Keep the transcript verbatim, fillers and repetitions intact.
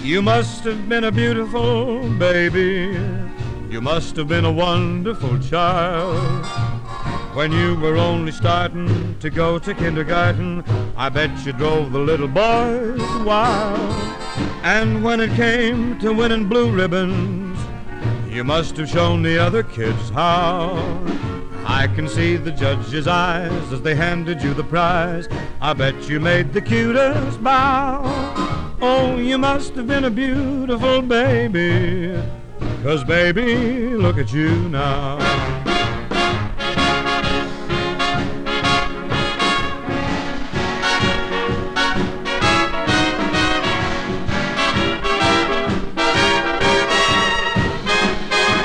You must have been a beautiful baby. You must have been a wonderful child. When you were only starting to go to kindergarten, I bet you drove the little boys wild. And when it came to winning blue ribbons, you must have shown the other kids how. I can see the judge's eyes as they handed you the prize. I bet you made the cutest bow. Oh, you must have been a beautiful baby, 'cause baby, look at you now.